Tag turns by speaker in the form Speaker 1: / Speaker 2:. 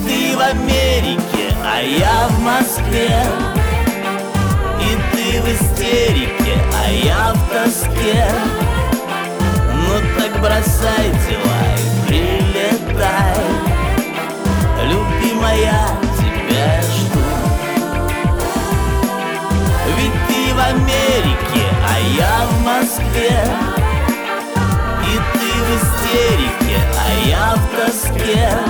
Speaker 1: ты в Америке, а я в Москве. И ты в истерике, а я в тоске. Ну так бросай дела и прилетай, любимая, тебя жду. Ведь ты в Америке, а я в Москве. И ты в истерике, а я в тоске.